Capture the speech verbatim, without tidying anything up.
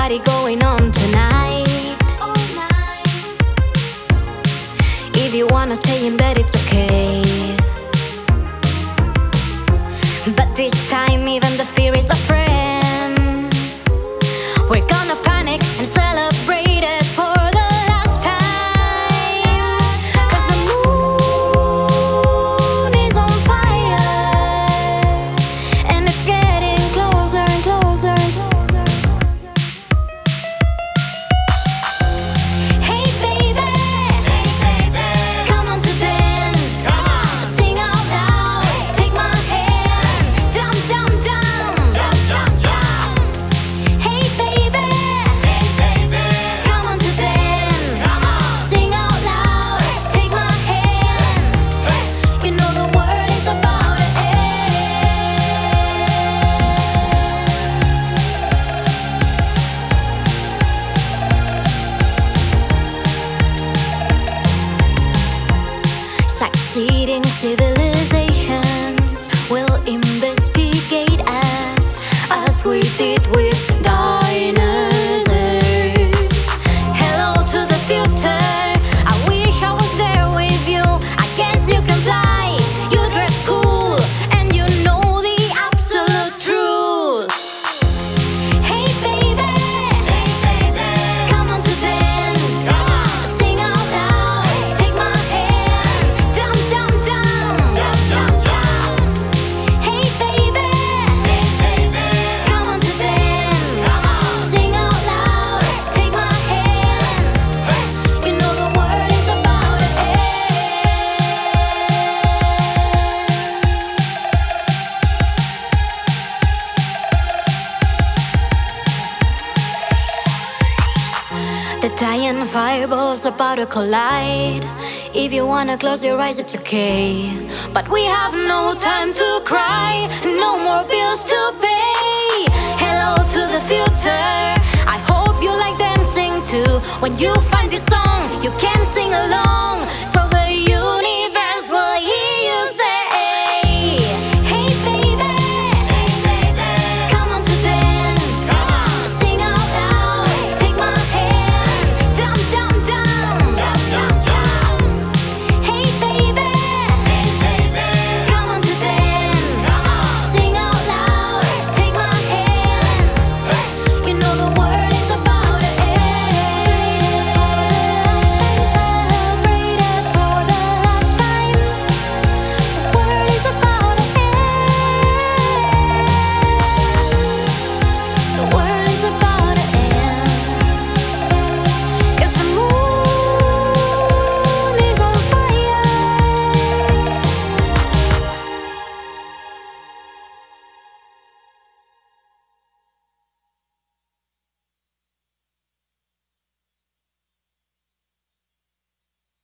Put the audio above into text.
party going on tonight. If you wanna stay in bed, it's okay. But this time even the fear is a friend. We're gonna panic and celebrate it for the last time. 'Cause the moon is on fire, and it's getting closer and closer and closer. Hey baby, hey baby, come on to dance. Come on, sing out loud, take my hand. Jump, jump, jump, jump, jump, jump. Hey baby, hey baby, come on to dance. Come on, sing out loud, take my hand. You know the word is about to Succeeding civilizations will investigate us as we did with dinosaurs. Hello to the future, I wish I was there with you. I guess you can fly, you dress cool, and you know the absolute truth. Hey baby, hey baby, come on to dance. Come on, sing out loud, take my hand. Jump, jump, jump, jump, jump, jump. Hey baby, hey baby, come on to dance. Come on, sing out loud, take my hand. You know the word is about to The giant fireball's about to collide. If you wanna close your eyes, it's okay. But we have no time to cry, no more bills to pay. Hello to the future, I hope you like dancing too. When you find this song, you can sing along. So